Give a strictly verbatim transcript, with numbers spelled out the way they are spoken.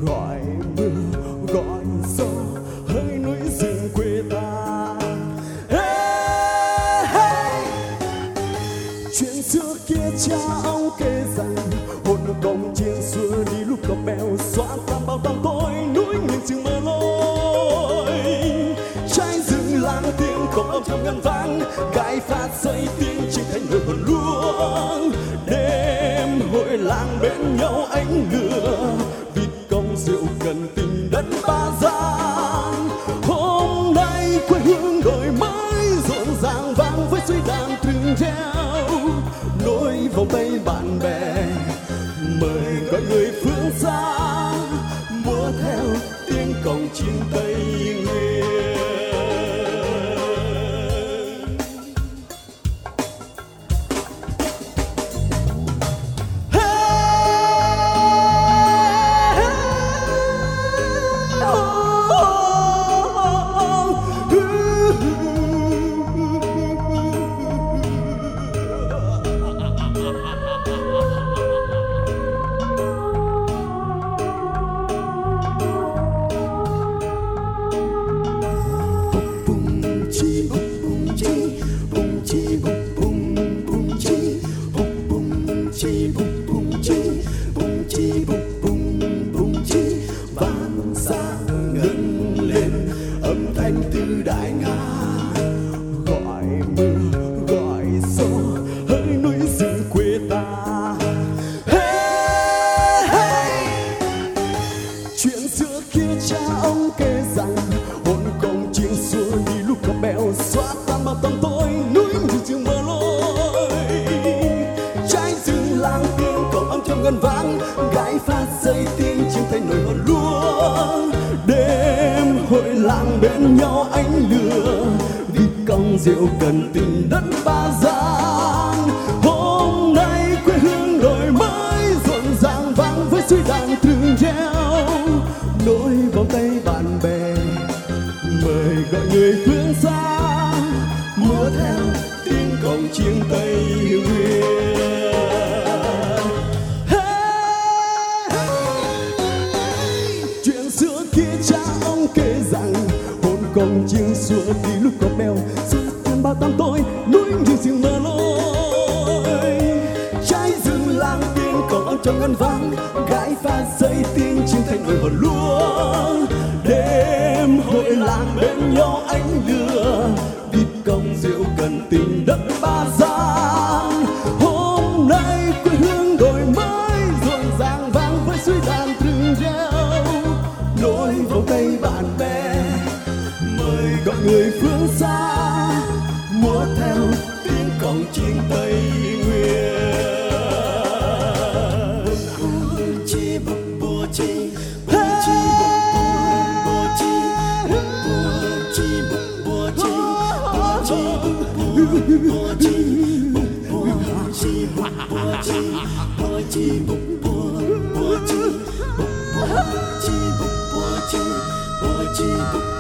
gọi mưa gọi gió hỡi núi rừng quê ta. Hey, hey. Chuyện xưa kia cha ông kể rằng hồn công chiên xưa đi lúc cọc bèo xóa tan bao tăm tối núi nhìn chừng mơ lối. Trái rừng làng tiếng cổng âm thầm ngân vang gai phát dây tiếng chinh thành người hồn luông. Đêm hội làng bên nhau ánh lửa vịt công rượu cần tình đất ba gian. Hôm nay quê hương đổi mới rộn ràng vang với suối đàn từng reo nối vòng tay bạn bè mời gọi người phương xa múa theo tiếng cồng chiêng Tây Nguyên. ngân vang gái phát dây tiếng chim thay nổi hồn lúa. Đêm hội làng bên nhau ánh lửa vịt cong rượu cần tình đất ba gian. Hôm nay quê hương đổi mới rộn ràng vang với suối đàn thường reo nối vòng tay bạn bè mời gọi người phương xa múa theo tiếng cồng chiêng Tây Nguyên. Cồng chiêng xưa đi lúc có bèo xưa tan bao tăm tối núi như riêng mơ lối. Trái rừng làng tiên cổng âm trong ngân vang gái pha dây tiếng chim thành nổi hồn lúa. Đêm hội làng bên nhau ánh lửa vịt cong rượu cần tình đất ba gian. Hôm nay quê hương đổi mới rộn ràng vang với suối đàn thường reo nối vòng tay bạn bè mời gọi người phương xa múa theo tiếng cồng chiêng Tây Nguyên. Bùa chi bùa bùa chi bùa chi bùa chi bùa chi bùa chi bùa chi bùa chi bùa chi bùa chi bùa chi bùa chi bùa chi bùa chi bùa chi bùa chi bùa chi